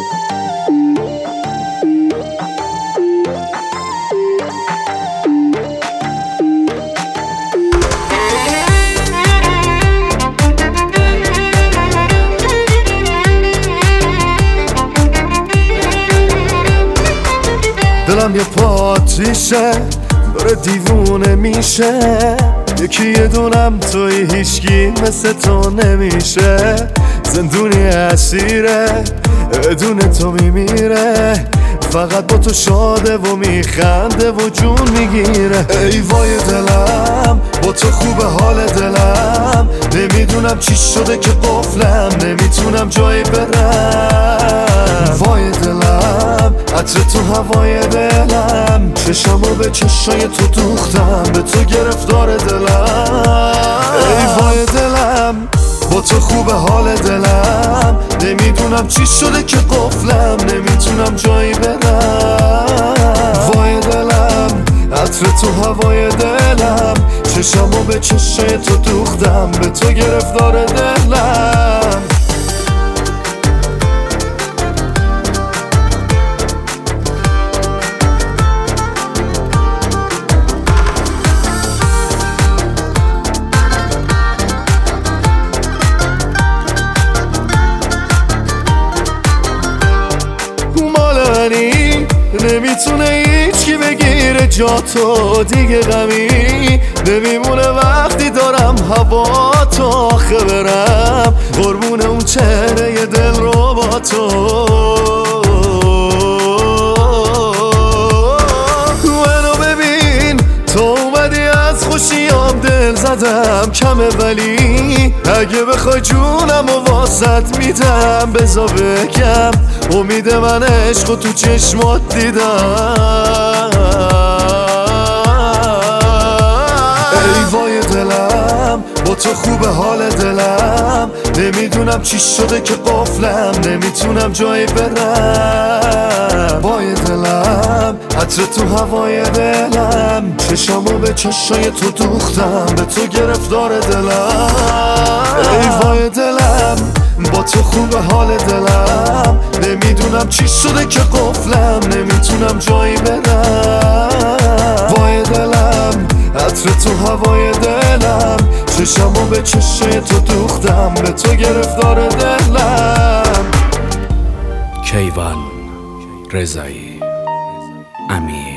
دلم یه پاتیشه داره دیوونه میشه، یکی یه دونم توی هیچکی مثل تو نمیشه. زندونی اسیره بدون تو میمیره، فقط با تو شاده و میخنده و جون میگیره. ای وای دلم با تو خوبه حال دلم، نمیدونم چی شده که قفلم نمیتونم جایی برم. وای دلم عطر تو هوای دلم، چشمو به چشای تو دوختم، به تو گرفتار دلم. ای وای دلم با تو خوبه حال دلم، نمیدونم چی شده که قفلم نمیتونم جایی برم. وای دلم عطر تو هوای دلم، چشمو به چشای تو دوختم، به تو گرفتار دلم. نمیتونه هیچکی بگیره جا تو، دیگه غمی نمیمونه وقتی دارم هوا تو آخه برم قربون اون چهره دل رو با تو. منو ببین تو اومدی از خوشیام دل زدم کمه، ولی اگه بخوای جونم و واسط میدم. بزا بگم امید من عشق و تو چشمات دیدم. ای وای دلم با تو خوبه حال دلم، نمیدونم چی شده که قفلم نمیتونم جایی برم. وای دلم عطر تو هوای دلم، چشمو به چشای تو دوختم، به تو گرفتار دلم. ای وای دلم با تو خوبه حال دلم، نمیدونم چی شده که قفلم نمیتونم جایی برم. وای دلم عطر تو هوای دلم، چشمو به چشای تو دوختم، به تو گرفتار دلم. کیوان رضایی امیر.